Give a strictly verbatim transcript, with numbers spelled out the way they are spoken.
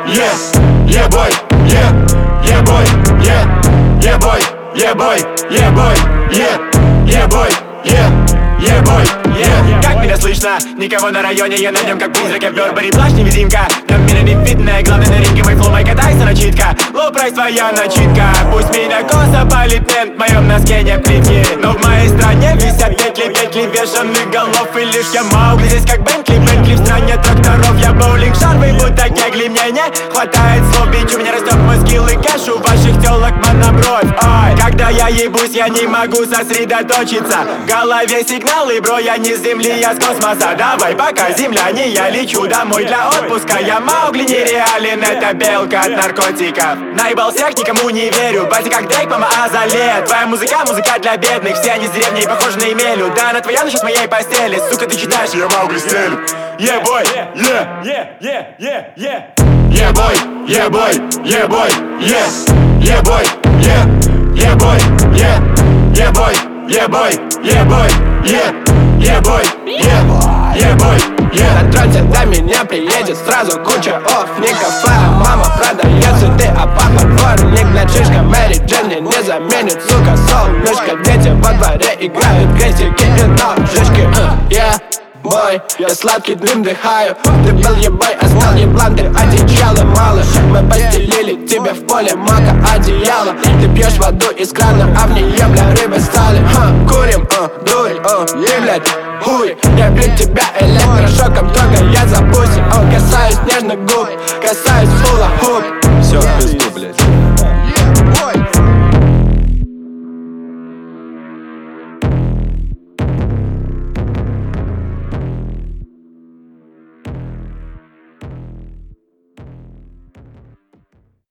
yeah, yeah boy, yeah, yeah boy, yeah, yeah boy, yeah boy, yeah boy, yeah, yeah boy, yeah, yeah boy, yeah. Как меня слышно? Никого на районе, я на нем как призрак. Я в Бербери плащ невидимка. На меня не видно, главное на ринге мой флоу, мой катайся начитка. Лоу-прайс твоя начитка. Пусть меня косо палит мент, в моем носке не плитки. Но в моей стране висят петли, петли вешанных голов. И лишь я Маугли, здесь как Бентли, Бентли в стране тракторов. Я боулинг шарвый, будто кегли. Мне не хватает слов, бич, у меня растет мой скилл и кэш. У ваших телок монобровь. Ой, когда я ебусь, я не могу сосредоточиться. В голове сигналы, бро, я не с земли, я с космоса. Давай, пока земляне, я лечу домой для отпуска. Я Маугли нереален, это белка от наркотиков. Наебал всех, никому не верю. Батя как Дрейк, мама Азале. Твоя музыка, музыка для бедных. Все они с деревни и похожи на Емелю. Да, она твоя, но сейчас в моей постели. Сука, ты читаешь, я Маугли стелю. Yeah boy, yeah, yeah, yeah, yeah, yeah. Yeah boy, yeah boy, yeah boy, yeah, yeah boy, yeah, yeah boy, yeah, yeah boy, yeah boy, yeah boy, yeah, yeah boy, yeah, yeah boy, yeah. На троте до меня приедет сразу куча оффников. Твоя мама продается, ты, а папа дворник. Блядь, шишка Мэри Джен мне не заменит, сука, солнышко. Дети во дворе играют крестики и ножички. Yeah бой, я сладкий дым дыхаю. Ты был ебой, а стал еблан, ты одичала мало. Мы постелили тебе в поле мака одеяло. Ты пьешь воду из крана, а в нее, бля, рыбы стали. Ха, курим, а, дурь, а, ты, блядь, хуй. Я бью тебя электрошоком, трогая за пуси. О, касаюсь нежных губ, касаюсь фула хуп. Все, в пизду.